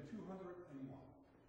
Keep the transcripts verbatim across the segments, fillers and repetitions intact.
two hundred one.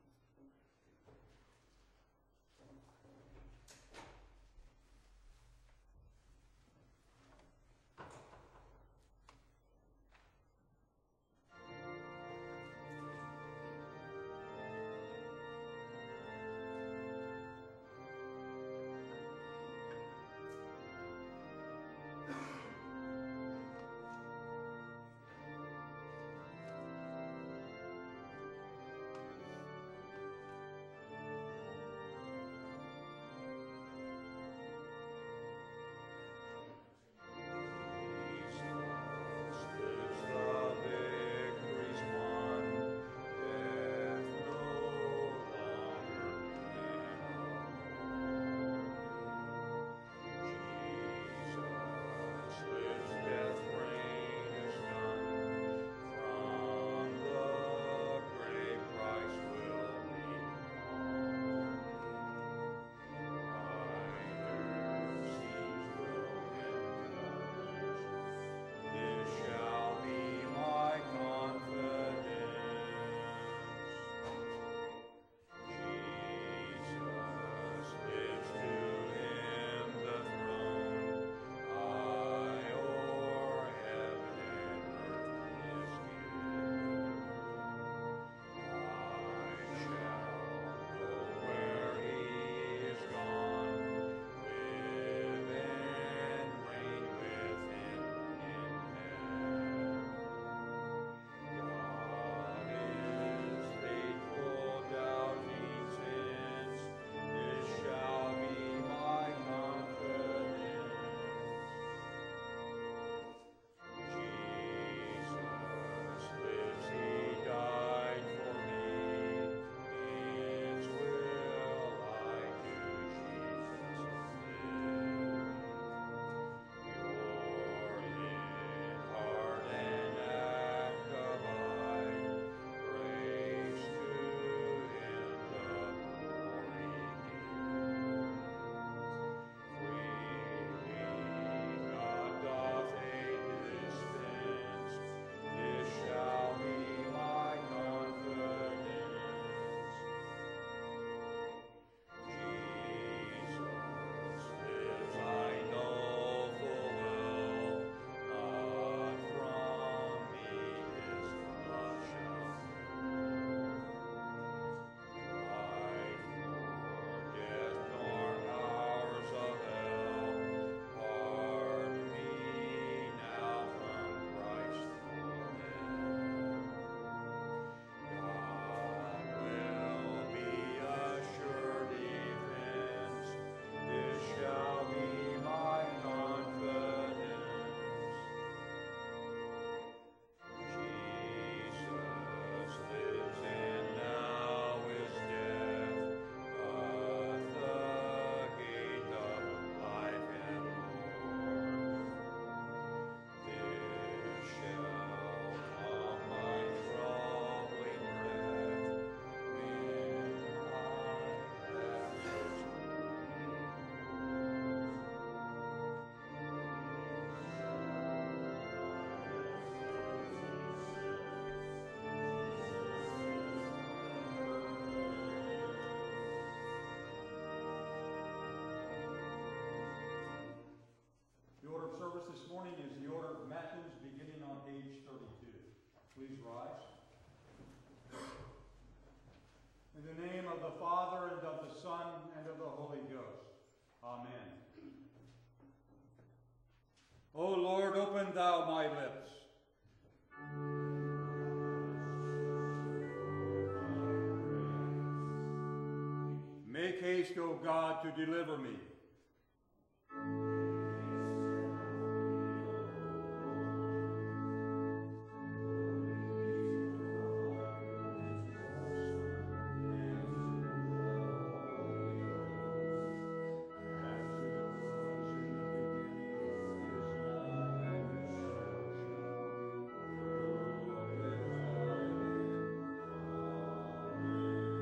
Service this morning is the order of Matins, beginning on page thirty-two. Please rise. In the name of the Father, and of the Son, and of the Holy Ghost. Amen. O Lord, open thou my lips. Make haste, O God, to deliver me.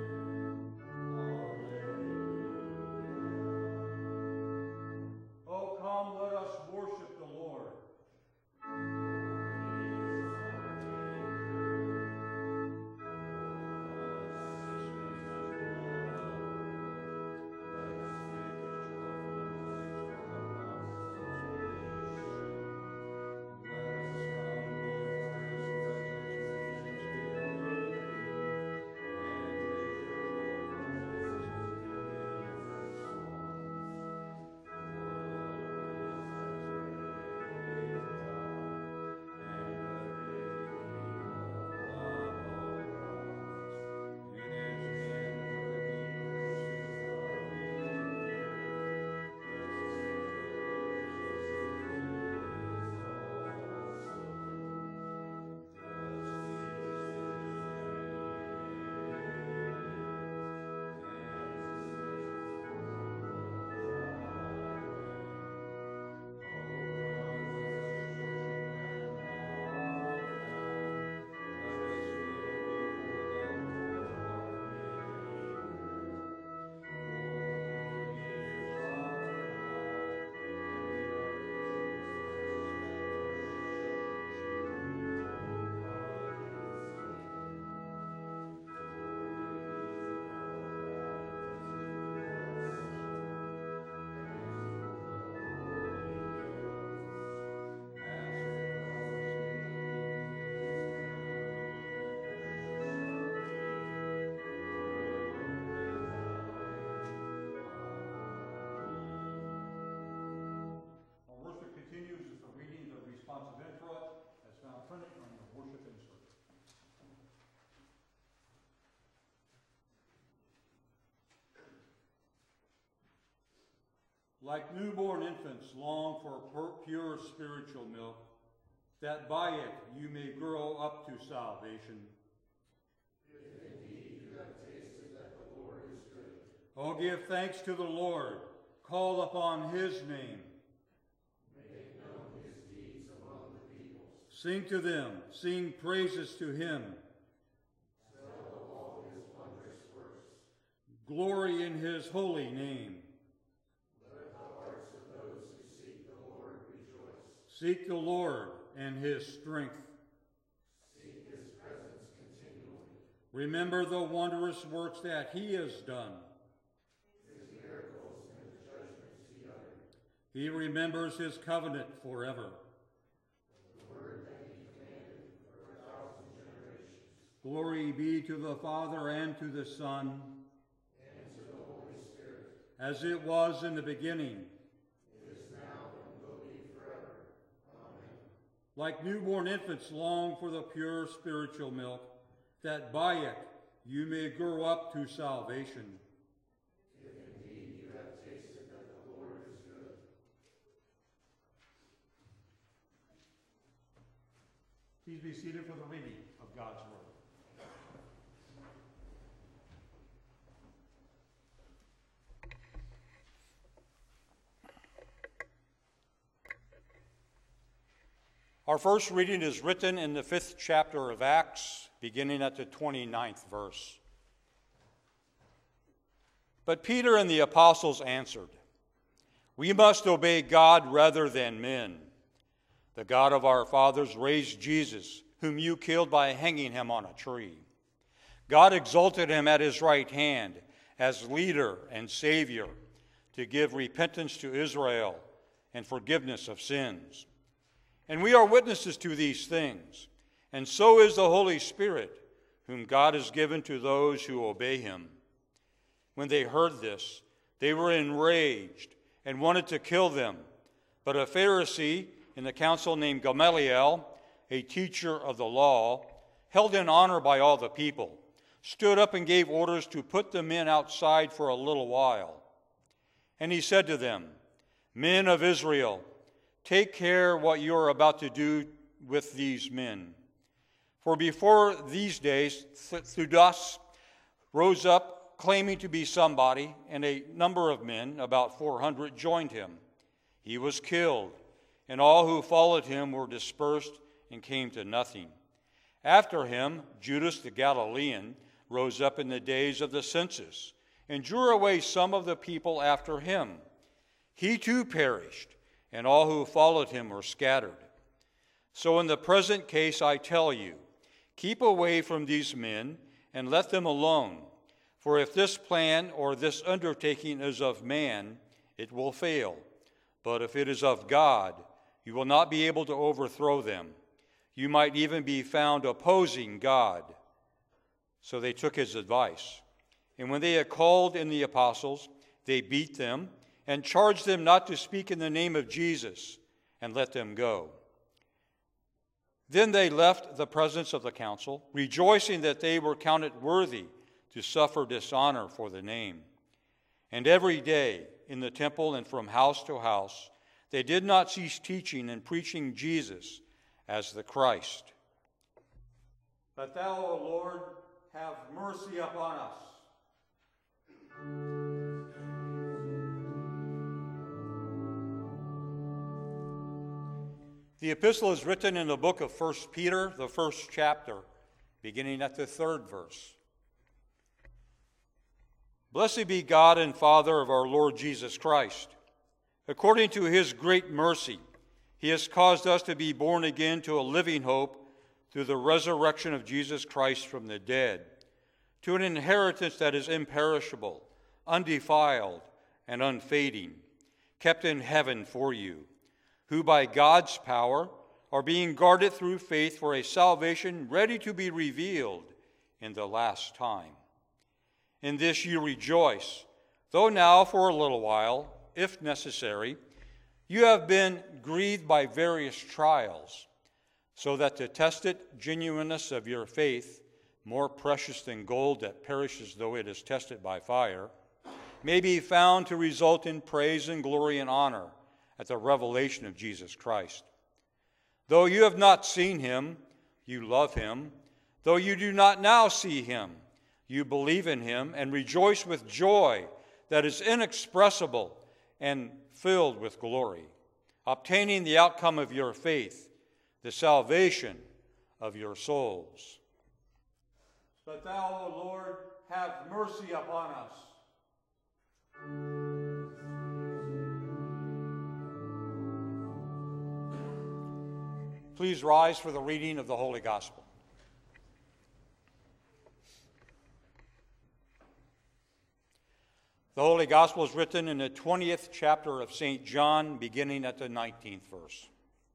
O Like newborn infants long for pure spiritual milk, that by it you may grow up to salvation. If indeed you have tasted that the Lord is good. Oh, give thanks to the Lord. Call upon his name. Make known his deeds among the peoples. Sing to them, sing praises to him. Tell of all his wondrous works. Glory in his holy name. Let the hearts of those who seek the Lord rejoice. Seek the Lord and his strength. Seek his presence continually. Remember the wondrous works that he has done. His miracles and the judgments he uttered. He remembers his covenant forever. The word that he commanded for a thousand generations. Glory be to the Father and to the Son, And to the Holy Spirit. as it was in the beginning. It is now and will be forever. Amen. Like newborn infants long for the pure spiritual milk, that by it you may grow up to salvation. If indeed you have tasted that the Lord is good. Please be seated for the reading of God's word. Our first reading is written in the fifth chapter of Acts, beginning at the twenty-ninth verse. But Peter and the apostles answered, "We must obey God rather than men. The God of our fathers raised Jesus, whom you killed by hanging him on a tree. God exalted him at his right hand as leader and Savior to give repentance to Israel and forgiveness of sins. And we are witnesses to these things, and so is the Holy Spirit, whom God has given to those who obey him." When they heard this, they were enraged and wanted to kill them. But a Pharisee in the council named Gamaliel, a teacher of the law, held in honor by all the people, stood up and gave orders to put the men outside for a little while. And he said to them, "Men of Israel, take care what you are about to do with these men. For before these days, Theudas rose up claiming to be somebody, and a number of men, about four hundred, joined him. He was killed, and all who followed him were dispersed and came to nothing. After him, Judas the Galilean rose up in the days of the census and drew away some of the people after him. He too perished, and all who followed him were scattered. So in the present case I tell you, keep away from these men and let them alone. For if this plan or this undertaking is of man, it will fail. But if it is of God, you will not be able to overthrow them. You might even be found opposing God." So they took his advice. And when they had called in the apostles, they beat them and charged them not to speak in the name of Jesus, and let them go. Then they left the presence of the council, rejoicing that they were counted worthy to suffer dishonor for the name. And every day in the temple and from house to house, they did not cease teaching and preaching Jesus as the Christ. But thou, O Lord, have mercy upon us. The epistle is written in the book of First Peter, the first chapter, beginning at the third verse. Blessed be God and Father of our Lord Jesus Christ. According to his great mercy, he has caused us to be born again to a living hope through the resurrection of Jesus Christ from the dead, to an inheritance that is imperishable, undefiled, and unfading, kept in heaven for you, who by God's power are being guarded through faith for a salvation ready to be revealed in the last time. In this you rejoice, though now for a little while, if necessary, you have been grieved by various trials, so that the tested genuineness of your faith, more precious than gold that perishes though it is tested by fire, may be found to result in praise and glory and honor at the revelation of Jesus Christ. Though you have not seen him, you love him. Though you do not now see him, you believe in him and rejoice with joy that is inexpressible and filled with glory, obtaining the outcome of your faith, the salvation of your souls. But thou, O Lord, have mercy upon us. Please rise for the reading of the Holy Gospel. The Holy Gospel is written in the twentieth chapter of Saint John, beginning at the nineteenth verse.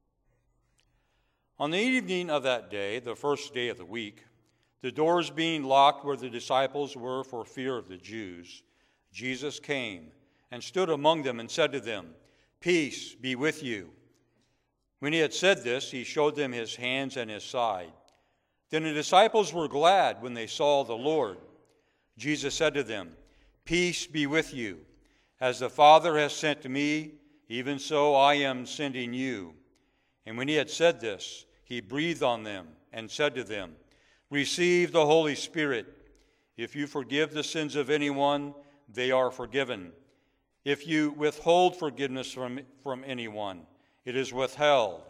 On the evening of that day, the first day of the week, the doors being locked where the disciples were for fear of the Jews, Jesus came and stood among them and said to them, "Peace be with you." When he had said this, he showed them his hands and his side. Then the disciples were glad when they saw the Lord. Jesus said to them, "Peace be with you. As the Father has sent me, even so I am sending you." And when he had said this, he breathed on them and said to them, "Receive the Holy Spirit. If you forgive the sins of anyone, they are forgiven. If you withhold forgiveness from, from anyone, it is withheld."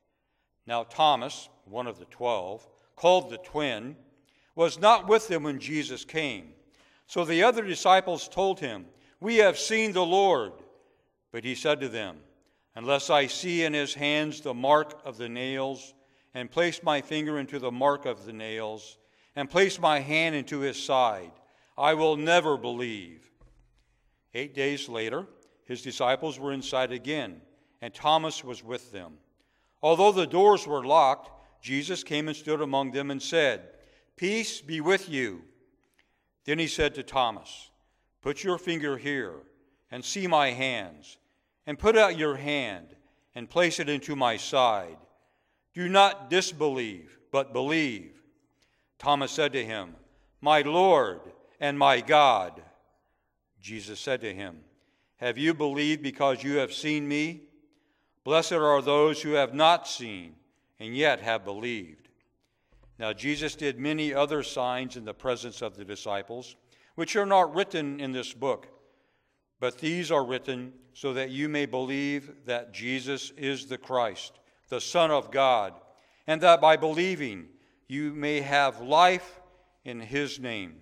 Now Thomas, one of the twelve, called the twin, was not with them when Jesus came. So the other disciples told him, "We have seen the Lord." But he said to them, "Unless I see in his hands the mark of the nails, and place my finger into the mark of the nails, and place my hand into his side, I will never believe." Eight days later, his disciples were inside again, and Thomas was with them. Although the doors were locked, Jesus came and stood among them and said, "Peace be with you." Then he said to Thomas, "Put your finger here and see my hands, and put out your hand and place it into my side. Do not disbelieve, but believe." Thomas said to him, "My Lord and my God." Jesus said to him, "Have you believed because you have seen me? Blessed are those who have not seen and yet have believed." Now Jesus did many other signs in the presence of the disciples, which are not written in this book, but these are written so that you may believe that Jesus is the Christ, the Son of God, and that by believing you may have life in his name.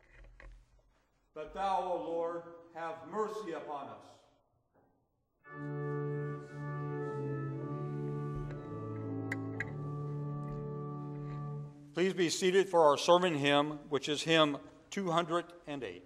But thou, O Lord, have mercy upon us. Please be seated for our sermon hymn, which is hymn two hundred eight.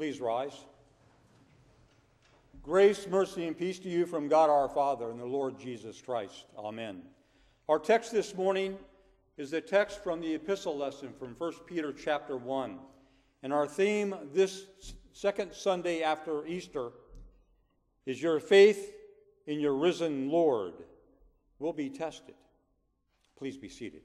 Please rise. Grace, mercy, and peace to you from God our Father and the Lord Jesus Christ. Amen. Our text this morning is the text from the epistle lesson from First Peter chapter one. And our theme this second Sunday after Easter is your faith in your risen Lord will be tested. Please be seated.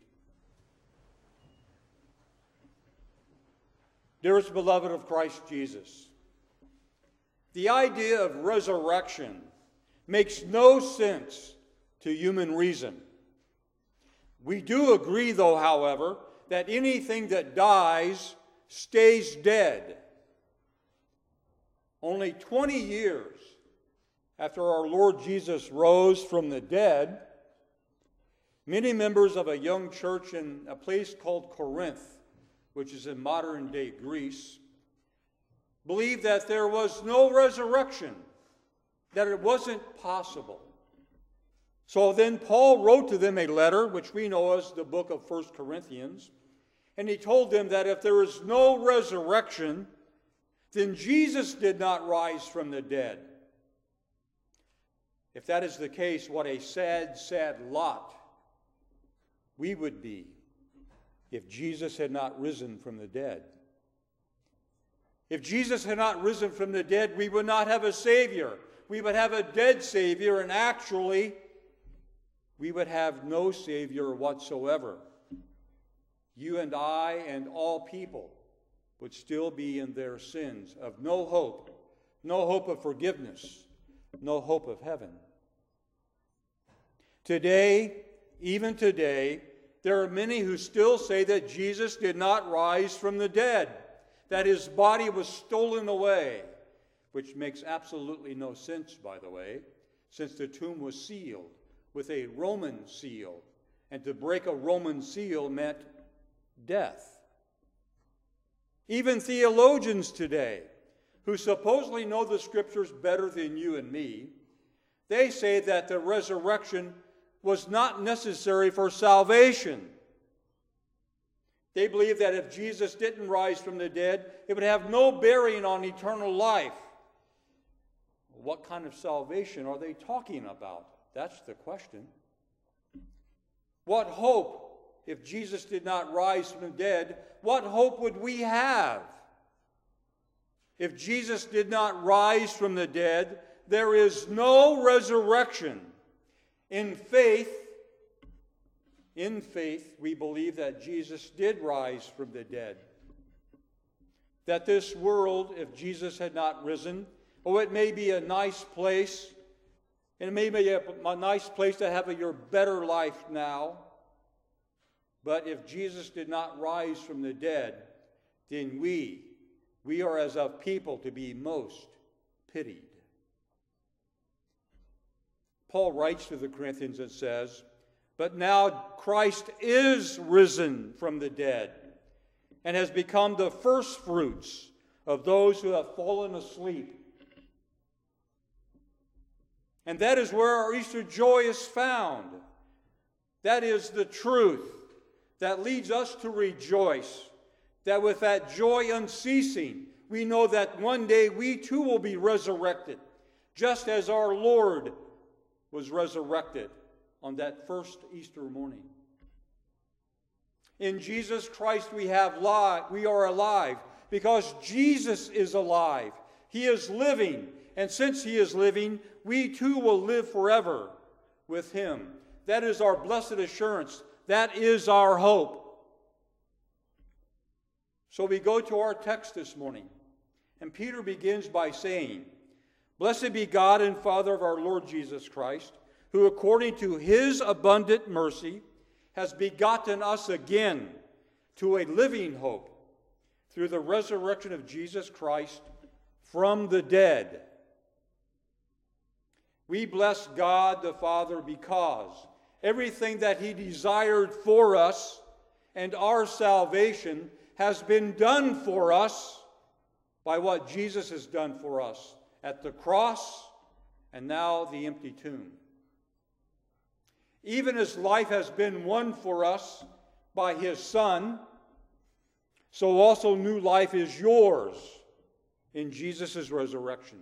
Dearest beloved of Christ Jesus, the idea of resurrection makes no sense to human reason. We do agree, though, however, that anything that dies stays dead. Only twenty years after our Lord Jesus rose from the dead, many members of a young church in a place called Corinth, which is in modern-day Greece, believed that there was no resurrection, that it wasn't possible. So then Paul wrote to them a letter, which we know as the book of First Corinthians, and he told them that if there is no resurrection, then Jesus did not rise from the dead. If that is the case, what a sad, sad lot we would be if Jesus had not risen from the dead. If Jesus had not risen from the dead, we would not have a Savior. We would have a dead Savior, and actually, we would have no Savior whatsoever. You and I and all people would still be in their sins of no hope, no hope of forgiveness, no hope of heaven. Today, even today, there are many who still say that Jesus did not rise from the dead, that his body was stolen away, which makes absolutely no sense, by the way, since the tomb was sealed with a Roman seal, and to break a Roman seal meant death. Even theologians today, who supposedly know the Scriptures better than you and me, they say that the resurrection was not necessary for salvation. They believe that if Jesus didn't rise from the dead, it would have no bearing on eternal life. What kind of salvation are they talking about? That's the question. What hope, if Jesus did not rise from the dead, what hope would we have? If Jesus did not rise from the dead, there is no resurrection. In faith, in faith, we believe that Jesus did rise from the dead. That this world, if Jesus had not risen, oh, it may be a nice place, and it may be a, a nice place to have a, your better life now, but if Jesus did not rise from the dead, then we, we are as a people to be most pitied. Paul writes to the Corinthians and says, "But now Christ is risen from the dead and has become the firstfruits of those who have fallen asleep." And that is where our Easter joy is found. That is the truth that leads us to rejoice, that with that joy unceasing, we know that one day we too will be resurrected, just as our Lord was resurrected on that first Easter morning. In Jesus Christ we have li- we are alive because Jesus is alive. He is living, and since he is living, we too will live forever with him. That is our blessed assurance. That is our hope. So we go to our text this morning, and Peter begins by saying, "Blessed be God and Father of our Lord Jesus Christ, who according to his abundant mercy has begotten us again to a living hope through the resurrection of Jesus Christ from the dead." We bless God the Father because everything that he desired for us and our salvation has been done for us by what Jesus has done for us at the cross and now the empty tomb. Even as life has been won for us by his Son, so also new life is yours in Jesus' resurrection.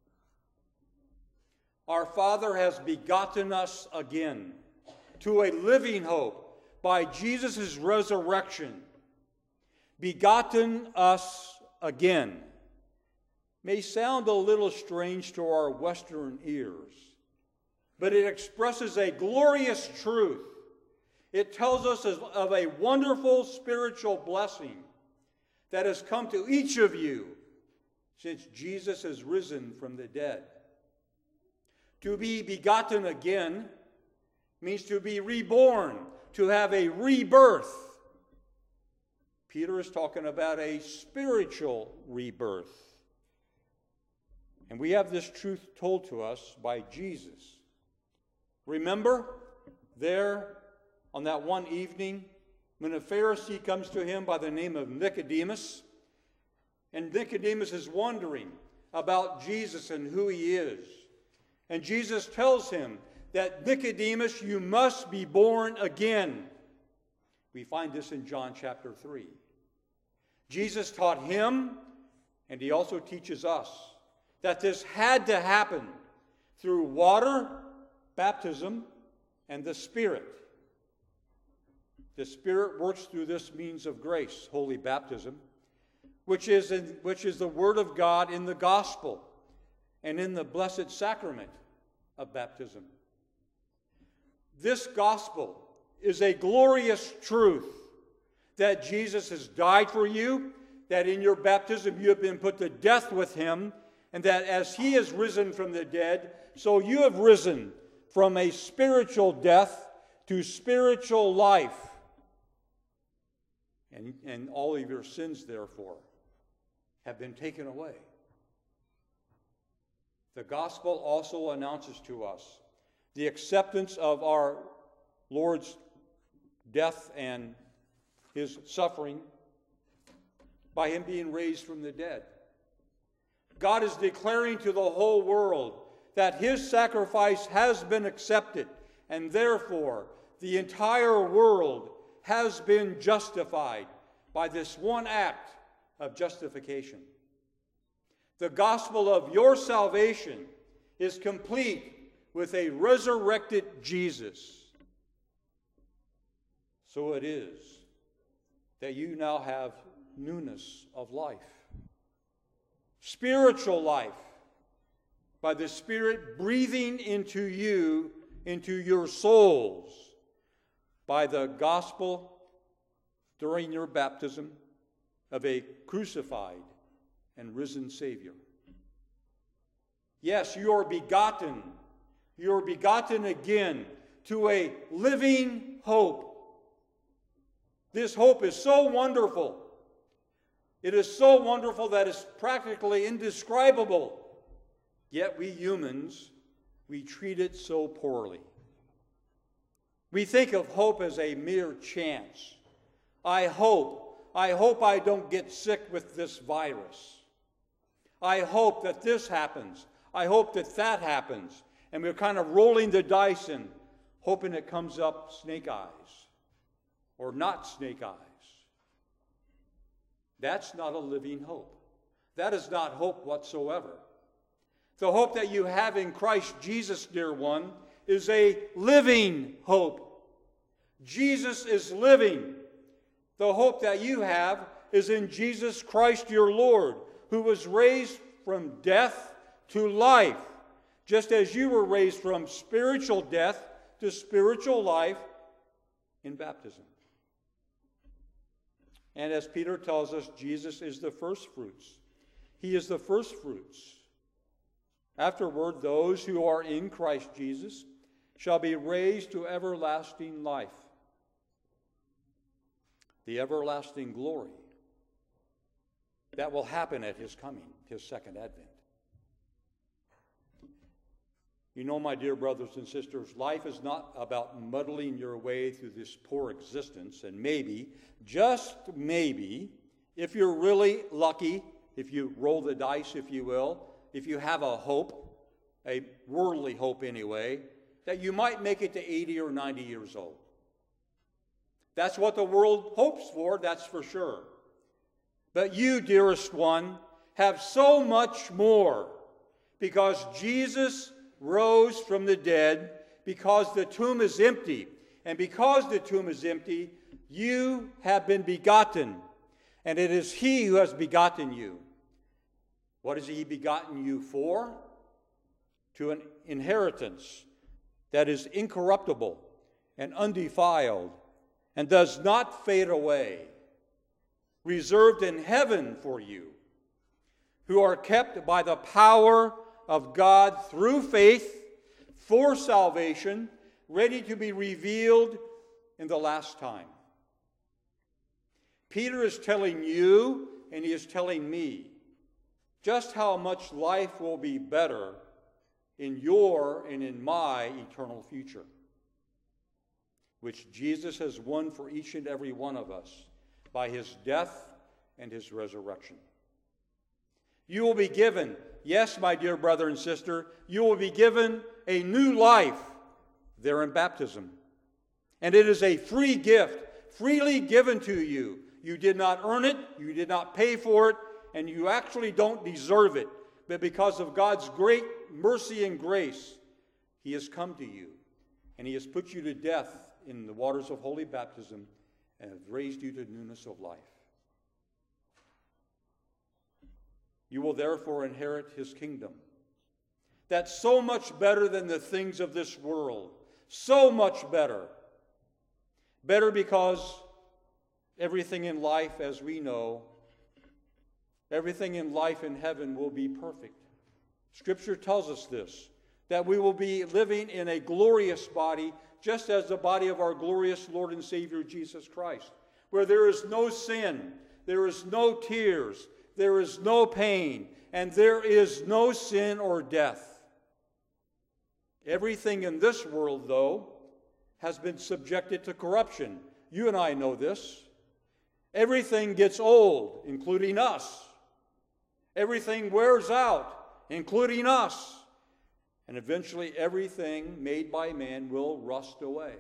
Our Father has begotten us again to a living hope by Jesus' resurrection. Begotten us again may sound a little strange to our Western ears, but it expresses a glorious truth. It tells us of a wonderful spiritual blessing that has come to each of you since Jesus has risen from the dead. To be begotten again means to be reborn, to have a rebirth. Peter is talking about a spiritual rebirth. And we have this truth told to us by Jesus. Remember, there on that one evening, when a Pharisee comes to him by the name of Nicodemus, and Nicodemus is wondering about Jesus and who he is. And Jesus tells him that, Nicodemus, you must be born again. We find this in John chapter three. Jesus taught him, and he also teaches us, that this had to happen through water, baptism, and the Spirit. The Spirit works through this means of grace, holy baptism, which is, in, which is the Word of God in the gospel and in the blessed sacrament of baptism. This gospel is a glorious truth that Jesus has died for you, that in your baptism you have been put to death with him, and that as he has risen from the dead, so you have risen from a spiritual death to spiritual life. And, and all of your sins, therefore, have been taken away. The gospel also announces to us the acceptance of our Lord's death and his suffering by him being raised from the dead. God is declaring to the whole world that his sacrifice has been accepted, and therefore the entire world has been justified by this one act of justification. The gospel of your salvation is complete with a resurrected Jesus. So it is that you now have newness of life, spiritual life, by the Spirit breathing into you, into your souls, by the gospel during your baptism of a crucified and risen Savior. Yes, you are begotten. You are begotten again to a living hope. This hope is so wonderful. It is so wonderful that it's practically indescribable. Yet we humans, we treat it so poorly. We think of hope as a mere chance. I hope, I hope I don't get sick with this virus. I hope that this happens. I hope that that happens. And we're kind of rolling the dice and hoping it comes up snake eyes or not snake eyes. That's not a living hope. That is not hope whatsoever. The hope that you have in Christ Jesus, dear one, is a living hope. Jesus is living. The hope that you have is in Jesus Christ your Lord, who was raised from death to life, just as you were raised from spiritual death to spiritual life in baptism. And as Peter tells us, Jesus is the first fruits. He is the first fruits. Afterward, those who are in Christ Jesus shall be raised to everlasting life, the everlasting glory that will happen at his coming, his second advent. You know, my dear brothers and sisters, life is not about muddling your way through this poor existence, and maybe, just maybe, if you're really lucky, if you roll the dice, if you will, if you have a hope, a worldly hope anyway, that you might make it to eighty or ninety years old. That's what the world hopes for, that's for sure. But you, dearest one, have so much more, because Jesus rose from the dead, because the tomb is empty. And because the tomb is empty, you have been begotten, and it is he who has begotten you. What has he begotten you for? To an inheritance that is incorruptible and undefiled and does not fade away, reserved in heaven for you, who are kept by the power of God through faith for salvation, ready to be revealed in the last time. Peter is telling you, and he is telling me, just how much life will be better in your and in my eternal future, which Jesus has won for each and every one of us by his death and his resurrection. You will be given, yes, my dear brother and sister, you will be given a new life there in baptism. And it is a free gift, freely given to you. You did not earn it, you did not pay for it, and you actually don't deserve it. But because of God's great mercy and grace, he has come to you, and he has put you to death in the waters of holy baptism and has raised you to newness of life. You will therefore inherit his kingdom. That's so much better than the things of this world. So much better. Better because everything in life, as we know, everything in life in heaven will be perfect. Scripture tells us this, that we will be living in a glorious body, just as the body of our glorious Lord and Savior Jesus Christ, where there is no sin, there is no tears, there is no pain, and there is no sin or death. Everything in this world, though, has been subjected to corruption. You and I know this. Everything gets old, including us. Everything wears out, including us. And eventually everything made by man will rust away.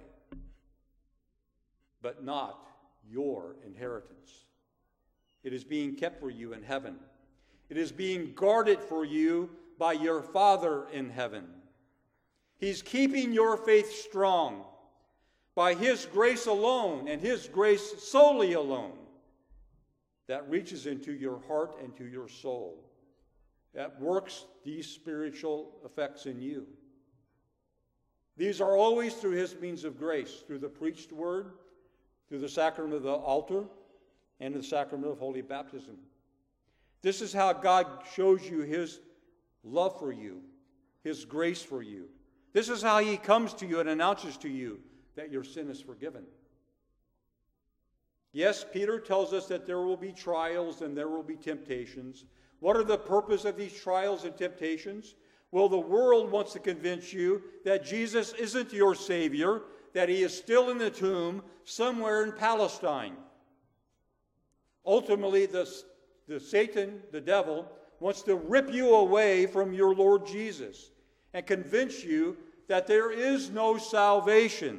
But not your inheritance. It is being kept for you in heaven. It is being guarded for you by your Father in heaven. He's keeping your faith strong by his grace alone, and his grace solely alone, that reaches into your heart and to your soul, that works these spiritual effects in you. These are always through his means of grace, through the preached word, through the sacrament of the altar, and the sacrament of holy baptism. This is how God shows you his love for you, his grace for you. This is how he comes to you and announces to you that your sin is forgiven. Yes, Peter tells us that there will be trials and there will be temptations. What are the purpose of these trials and temptations? Well, the world wants to convince you that Jesus isn't your Savior, that he is still in the tomb somewhere in Palestine. Ultimately, the, the Satan, the devil, wants to rip you away from your Lord Jesus and convince you that there is no salvation.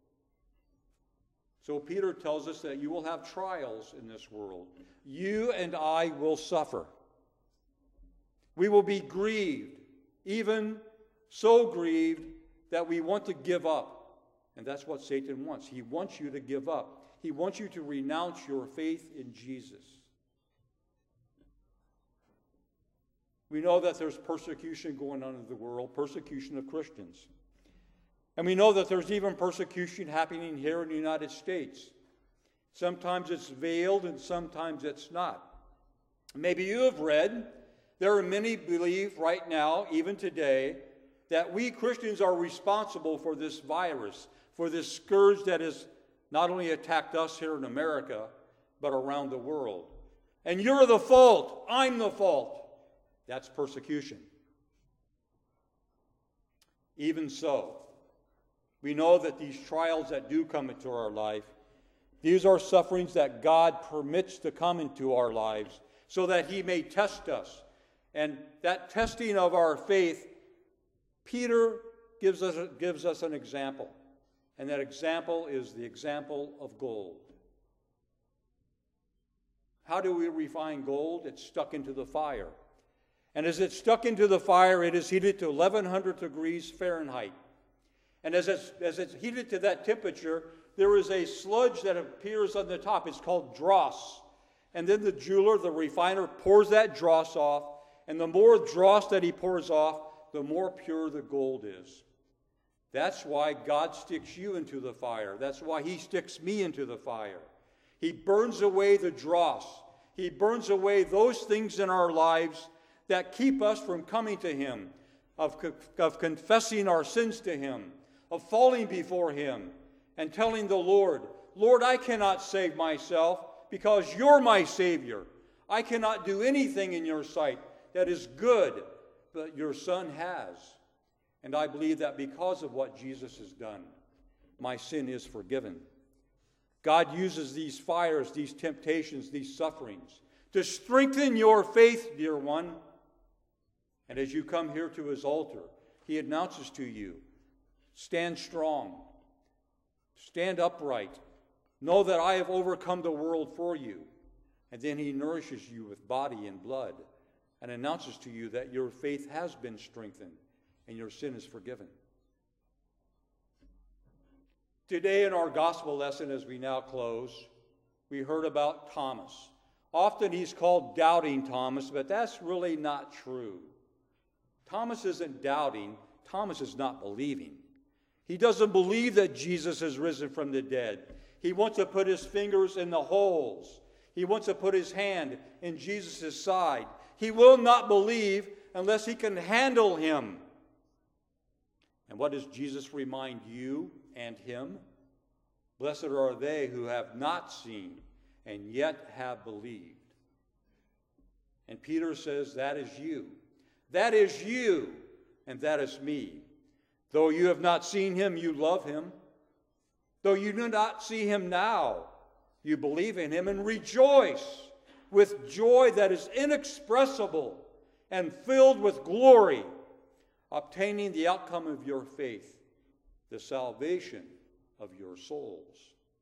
So Peter tells us that you will have trials in this world. You and I will suffer. We will be grieved, even so grieved that we want to give up. And that's what Satan wants. He wants you to give up. He wants you to renounce your faith in Jesus. We know that there's persecution going on in the world, persecution of Christians. And we know that there's even persecution happening here in the United States. Sometimes it's veiled and sometimes it's not. Maybe you have read, there are many believe right now, even today, that we Christians are responsible for this virus, for this scourge that has not only attacked us here in America, but around the world. And you're the fault. I'm the fault. That's persecution. Even so, we know that these trials that do come into our life, these are sufferings that God permits to come into our lives so that he may test us. And that testing of our faith, Peter gives us, gives us an example. And that example is the example of gold. How do we refine gold? It's stuck into the fire. And as it's stuck into the fire, it is heated to eleven hundred degrees Fahrenheit. And as it's, as it's heated to that temperature, there is a sludge that appears on the top. It's called dross. And then the jeweler, the refiner, pours that dross off. And the more dross that he pours off, the more pure the gold is. That's why God sticks you into the fire. That's why he sticks me into the fire. He burns away the dross. He burns away those things in our lives that keep us from coming to him, of, of confessing our sins to him, of falling before him and telling the Lord, Lord, I cannot save myself because you're my Savior. I cannot do anything in your sight that is good, but your Son has. And I believe that because of what Jesus has done, my sin is forgiven. God uses these fires, these temptations, these sufferings to strengthen your faith, dear one. And as you come here to his altar, he announces to you, stand strong, stand upright, know that I have overcome the world for you. And then he nourishes you with body and blood and announces to you that your faith has been strengthened and your sin is forgiven. Today in our gospel lesson, as we now close, we heard about Thomas. Often he's called Doubting Thomas, but that's really not true. Thomas isn't doubting. Thomas is not believing. He doesn't believe that Jesus has risen from the dead. He wants to put his fingers in the holes. He wants to put his hand in Jesus' side. He will not believe unless he can handle him. And what does Jesus remind you and him? Blessed are they who have not seen and yet have believed. And Peter says, that is you. That is you, and that is me. Though you have not seen him, you love him. Though you do not see him now, you believe in him and rejoice with joy that is inexpressible and filled with glory, obtaining the outcome of your faith, the salvation of your souls.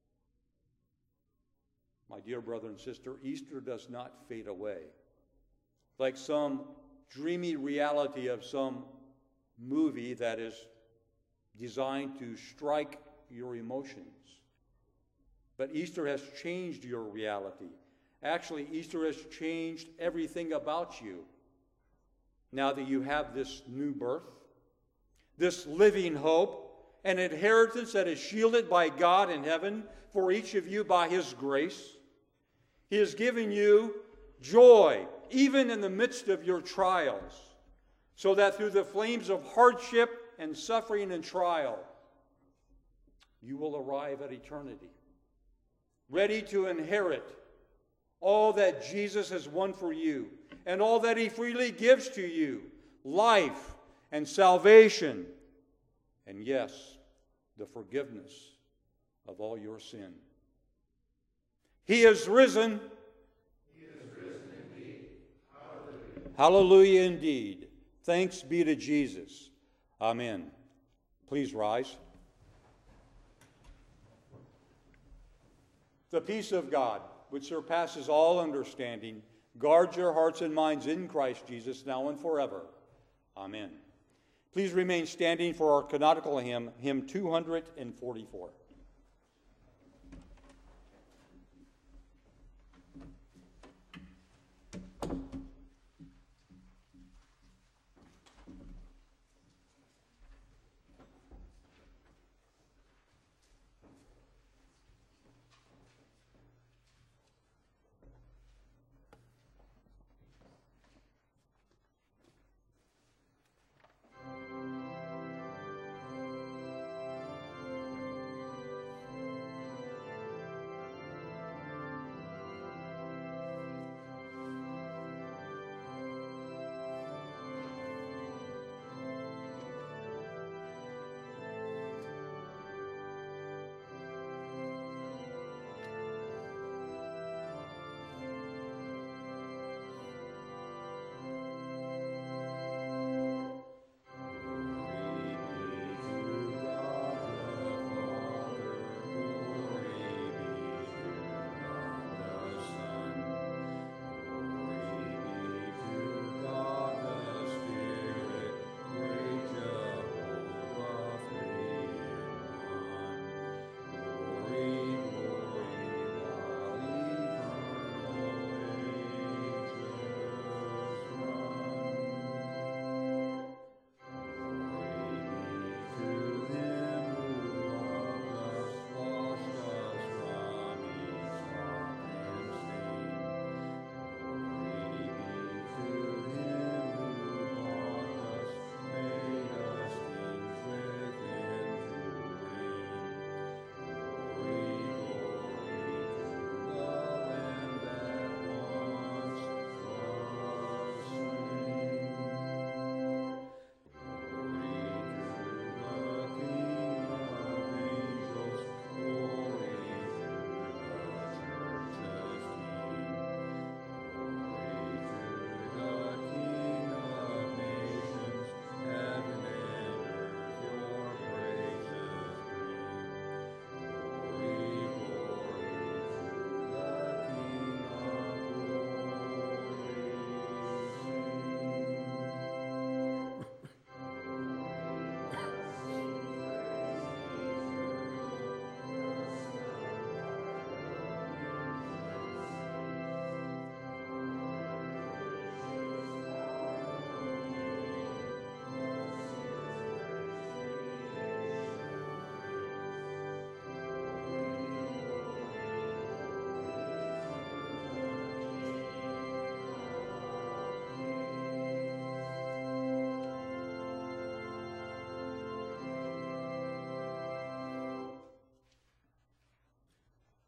My dear brother and sister, Easter does not fade away like some dreamy reality of some movie that is designed to strike your emotions. But Easter has changed your reality. Actually, Easter has changed everything about you. Now that you have this new birth, this living hope, an inheritance that is shielded by God in heaven for each of you by his grace. He has given you joy, even in the midst of your trials, so that through the flames of hardship and suffering and trial, you will arrive at eternity, ready to inherit all that Jesus has won for you and all that he freely gives to you, life and salvation, and yes, the forgiveness of all your sin. He is risen. He is risen indeed. Hallelujah. Hallelujah indeed. Thanks be to Jesus. Amen. Please rise. The peace of God, which surpasses all understanding, guard your hearts and minds in Christ Jesus now and forever. Amen. Please remain standing for our canonical hymn, hymn two forty-four.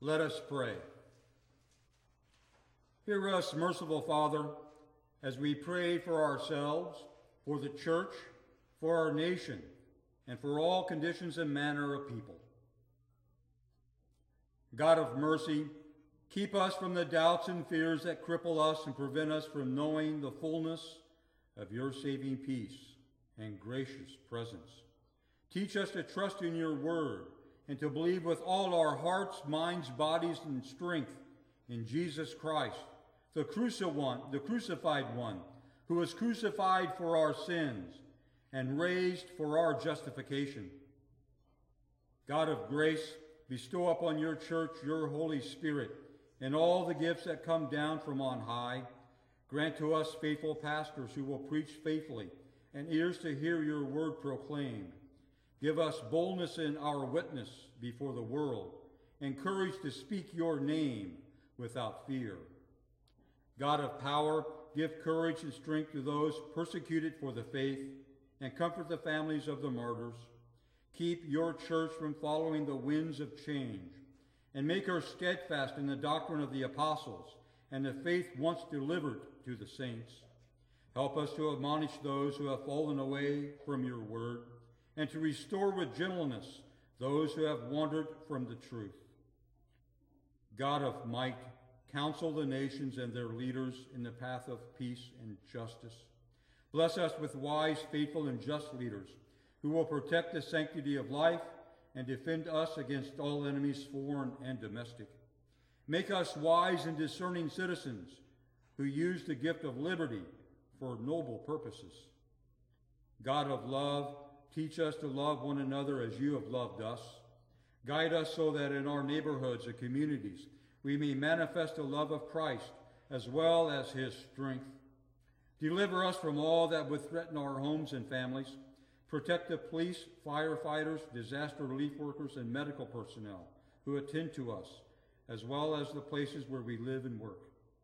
Let us pray. Hear us, merciful Father, as we pray for ourselves, for the church, for our nation, and for all conditions and manner of people. God of mercy, keep us from the doubts and fears that cripple us and prevent us from knowing the fullness of your saving peace and gracious presence. Teach us to trust in your word and to believe with all our hearts, minds, bodies, and strength in Jesus Christ, the cruci- one, the crucified one, who was crucified for our sins and raised for our justification. God of grace, bestow upon your church your Holy Spirit and all the gifts that come down from on high. Grant to us faithful pastors who will preach faithfully and ears to hear your word proclaimed. Give us boldness in our witness before the world and courage to speak your name without fear. God of power, give courage and strength to those persecuted for the faith and comfort the families of the martyrs. Keep your church from following the winds of change and make her steadfast in the doctrine of the apostles and the faith once delivered to the saints. Help us to admonish those who have fallen away from your word and to restore with gentleness those who have wandered from the truth. God of might, counsel the nations and their leaders in the path of peace and justice. Bless us with wise, faithful, and just leaders who will protect the sanctity of life and defend us against all enemies, foreign and domestic. Make us wise and discerning citizens who use the gift of liberty for noble purposes. God of love, teach us to love one another as you have loved us. Guide us so that in our neighborhoods and communities we may manifest the love of Christ as well as his strength. Deliver us from all that would threaten our homes and families. Protect the police, firefighters, disaster relief workers, and medical personnel who attend to us, as well as the places where we live and work.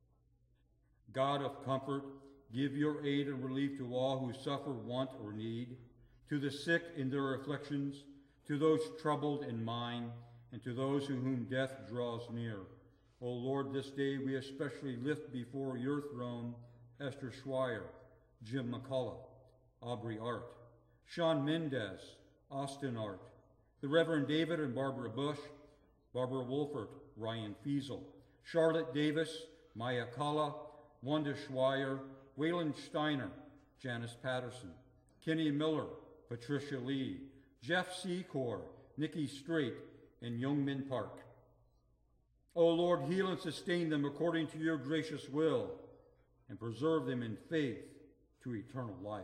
God of comfort, give your aid and relief to all who suffer want or need, to the sick in their afflictions, to those troubled in mind, and to those to whom death draws near. O Lord, this day we especially lift before your throne Esther Schweier, Jim McCullough, Aubrey Art, Sean Mendez, Austin Art, the Reverend David and Barbara Bush, Barbara Wolfert, Ryan Fiesel, Charlotte Davis, Maya Kalla, Wanda Schweier, Waylon Steiner, Janice Patterson, Kenny Miller, Patricia Lee, Jeff Secor, Nikki Strait, and Youngmin Park. O Lord, heal and sustain them according to your gracious will, and preserve them in faith to eternal life.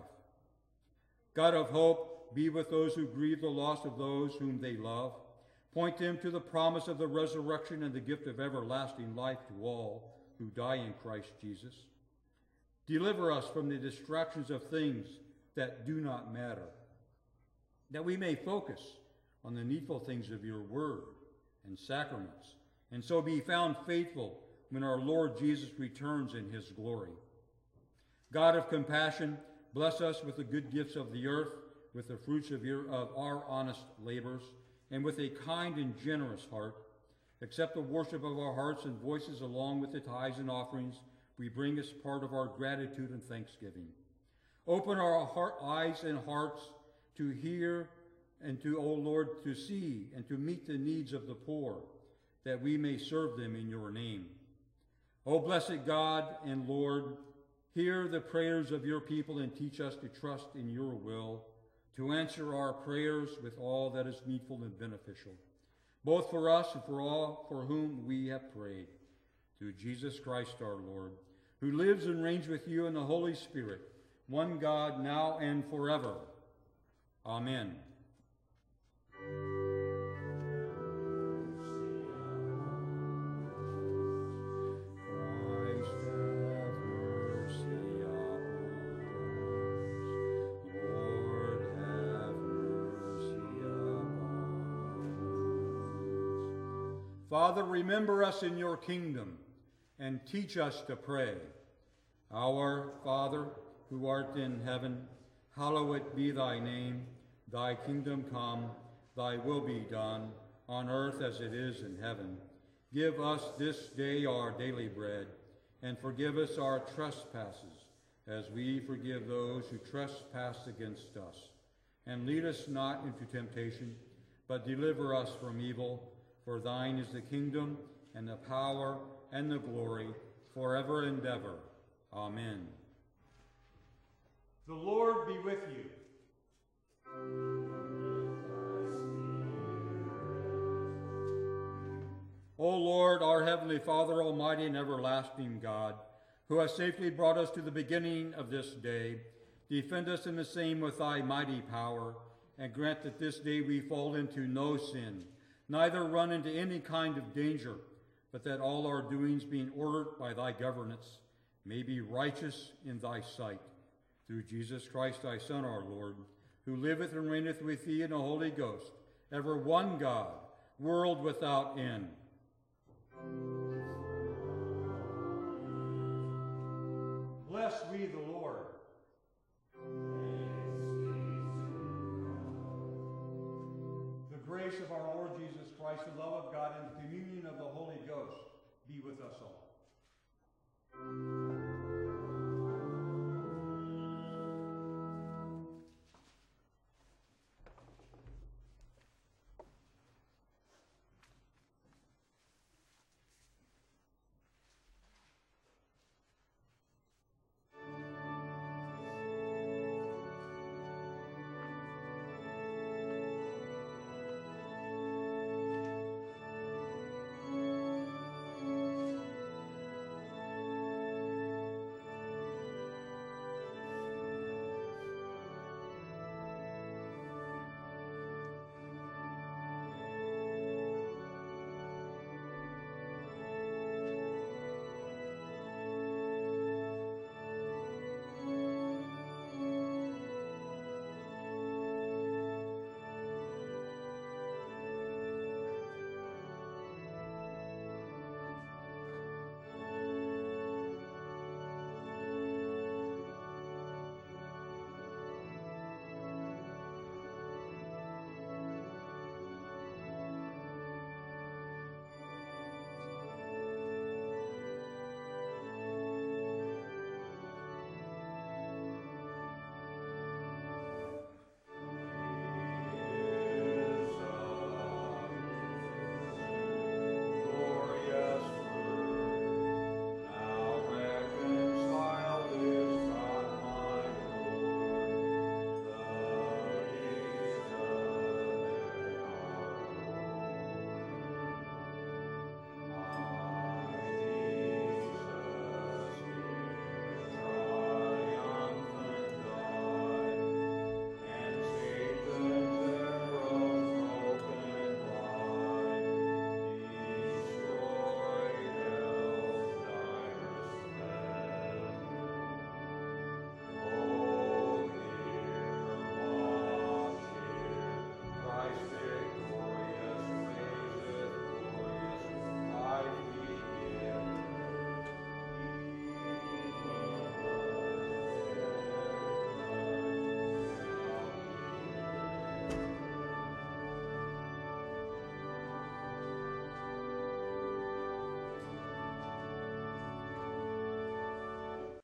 God of hope, be with those who grieve the loss of those whom they love. Point them to the promise of the resurrection and the gift of everlasting life to all who die in Christ Jesus. Deliver us from the distractions of things that do not matter, that we may focus on the needful things of your word and sacraments, and so be found faithful when our Lord Jesus returns in his glory. God of compassion, bless us with the good gifts of the earth, with the fruits of, your, of our honest labors, and with a kind and generous heart. Accept the worship of our hearts and voices along with the tithes and offerings we bring as part of our gratitude and thanksgiving. Open our heart, eyes and hearts to hear and to, O Lord, to see and to meet the needs of the poor, that we may serve them in your name. O blessed God and Lord, hear the prayers of your people and teach us to trust in your will, to answer our prayers with all that is needful and beneficial, both for us and for all for whom we have prayed. Through Jesus Christ our Lord, who lives and reigns with you in the Holy Spirit, one God, now and forever. Amen. Father, remember us in your kingdom and teach us to pray. Our Father, who art in heaven, hallowed be thy name. Thy kingdom come, thy will be done, on earth as it is in heaven. Give us this day our daily bread, and forgive us our trespasses, as we forgive those who trespass against us. And lead us not into temptation, but deliver us from evil. For thine is the kingdom, and the power, and the glory, forever and ever. Amen. The Lord be with you. O Lord, our heavenly Father, almighty and everlasting God, who has safely brought us to the beginning of this day, defend us in the same with thy mighty power, and grant that this day we fall into no sin, neither run into any kind of danger, but that all our doings, being ordered by thy governance, may be righteous in thy sight. Through Jesus Christ, thy Son, our Lord, who liveth and reigneth with thee in the Holy Ghost, ever one God, world without end. Bless we the Lord. The grace of our Lord Jesus Christ, the love